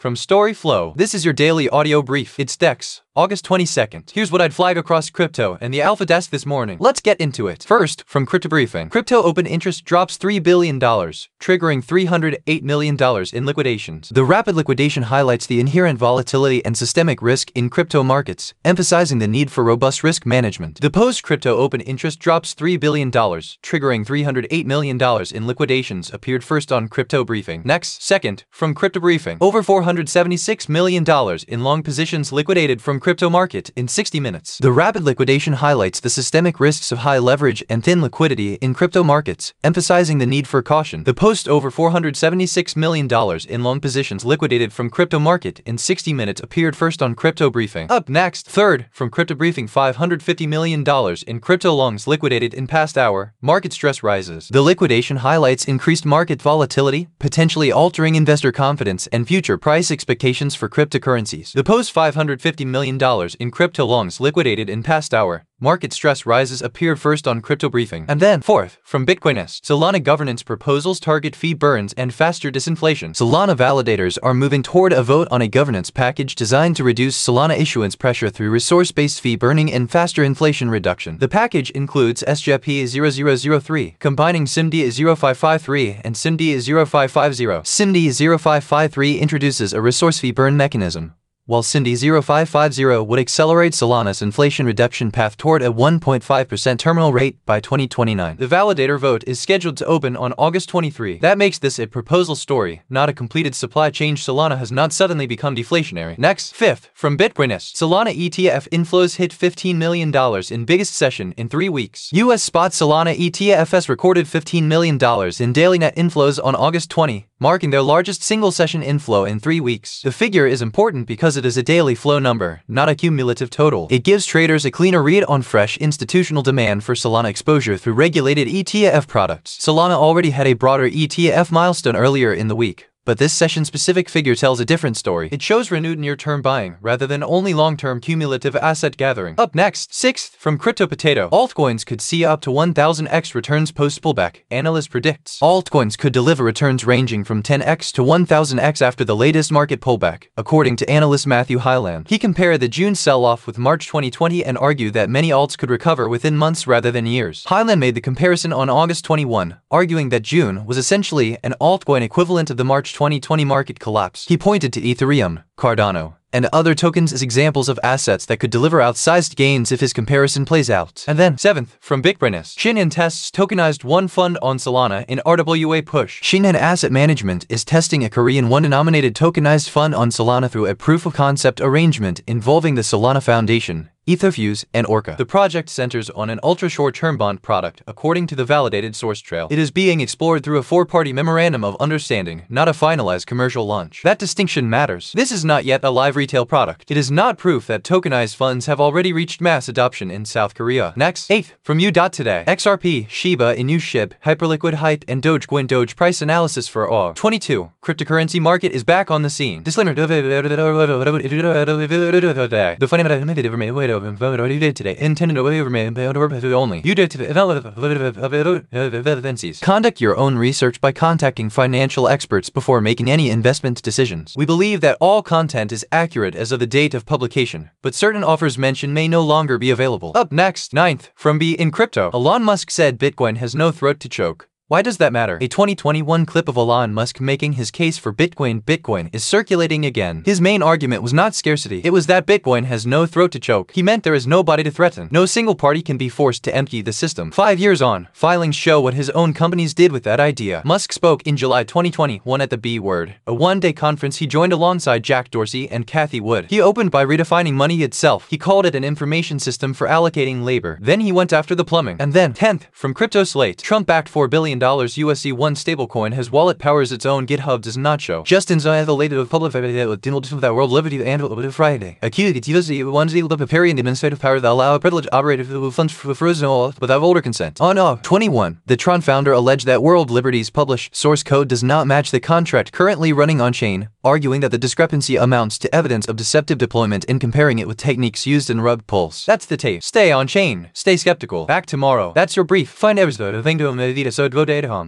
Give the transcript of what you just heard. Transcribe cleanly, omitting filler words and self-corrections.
from Storyflow. This is your daily audio brief. It's Dex, August 22nd. Here's what I'd flag across crypto and the alpha desk this morning. Let's get into it. First, from Crypto Briefing. Crypto open interest drops $3 billion, triggering $308 million in liquidations. The rapid liquidation highlights the inherent volatility and systemic risk in crypto markets, emphasizing the need for robust risk management. The post-crypto open interest drops $3 billion, triggering $308 million in liquidations, appeared first on Crypto Briefing. Next, second, from Crypto Briefing. Over $476 million in long positions liquidated from crypto market in 60 minutes. The rapid liquidation highlights the systemic risks of high leverage and thin liquidity in crypto markets, emphasizing the need for caution. The post over $476 million in long positions liquidated from crypto market in 60 minutes appeared first on Crypto Briefing. Up next, third, from Crypto Briefing, $550 million in crypto longs liquidated in past hour, market stress rises. The liquidation highlights increased market volatility, potentially altering investor confidence and future price expectations for cryptocurrencies. The post $550 million in crypto longs liquidated in past hour, market stress rises appeared first on Crypto Briefing. And then, fourth, from Bitcoinist. Solana governance proposals target fee burns and faster disinflation. Solana validators are moving toward a vote on a governance package designed to reduce Solana issuance pressure through resource-based fee burning and faster inflation reduction. The package includes SGP 0003, combining SIMD 0553 and SIMD 0550. SIMD 0553 introduces a resource fee burn mechanism, while SIMD 0550 would accelerate Solana's inflation reduction path toward a 1.5% terminal rate by 2029. The validator vote is scheduled to open on August 23. That makes this a proposal story, not a completed supply chain. Solana has not suddenly become deflationary. Next, fifth, from Bitcoinist. Solana ETF inflows hit $15 million in biggest session in 3 weeks. US spot Solana ETFs recorded $15 million in daily net inflows on August 20, marking their largest single session inflow in 3 weeks. The figure is important because it is a daily flow number, not a cumulative total. It gives traders a cleaner read on fresh institutional demand for Solana exposure through regulated ETF products. Solana already had a broader ETF milestone earlier in the week, but this session-specific figure tells a different story. It shows renewed near-term buying rather than only long-term cumulative asset gathering. Up next, sixth, from Crypto Potato. Altcoins could see up to 1000x returns post-pullback. Analyst predicts altcoins could deliver returns ranging from 10x to 1000x after the latest market pullback, according to analyst Matthew Hyland. He compared the June sell-off with March 2020 and argued that many alts could recover within months rather than years. Hyland made the comparison on August 21, arguing that June was essentially an altcoin equivalent of the March 2020 market collapse. He pointed to Ethereum, Cardano, and other tokens as examples of assets that could deliver outsized gains if his comparison plays out. And then, seventh, from Bitcoinist. Shinhan tests tokenized one fund on Solana in RWA push. Shinhan Asset Management is testing a Korean won-denominated tokenized fund on Solana through a proof-of-concept arrangement involving the Solana Foundation, Etherfuse, and Orca. The project centers on an ultra-short-term bond product, according to the validated source trail. It is being explored through a 4-party memorandum of understanding, not a finalized commercial launch. That distinction matters. This is not yet a live retail product. It is not proof that tokenized funds have already reached mass adoption in South Korea. Next, eighth, from U.Today. XRP, Shiba Inu SHIB, Hyperliquid HYPE, and Dogecoin Doge price analysis for AUG. 22. Cryptocurrency market is back on the scene. Disclaimer. The fundamental today intended only. Conduct your own research by contacting financial experts before making any investment decisions. We believe that all content is accurate as of the date of publication, but certain offers mentioned may no longer be available. Up next, ninth, from Be in Crypto. Elon Musk said Bitcoin has no throat to choke. Why does that matter? A 2021 clip of Elon Musk making his case for Bitcoin is circulating again. His main argument was not scarcity. It was that Bitcoin has no throat to choke. He meant there is nobody to threaten. No single party can be forced to empty the system. 5 years on, filings show what his own companies did with that idea. Musk spoke in July 2021 at the B Word, a one-day conference he joined alongside Jack Dorsey and Cathie Wood. He opened by redefining money itself. He called it an information system for allocating labor. Then he went after the plumbing. And then, 10th, from Crypto Slate. Trump backed $4 billion USD1 stablecoin has wallet powers its own. GitHub does not show. Justin Zayatha later of public that world liberty and Friday. Accused it USD one the preparing administrative power that allow a privileged operator to funds for frozen without older consent. On 21. The Tron founder alleged that World Liberty's published source code does not match the contract currently running on chain, arguing that the discrepancy amounts to evidence of deceptive deployment and comparing it with techniques used in rug pulls. That's the tape. Stay on chain. Stay skeptical. Back tomorrow. That's your brief. Find episode of Thing to Medita so data home.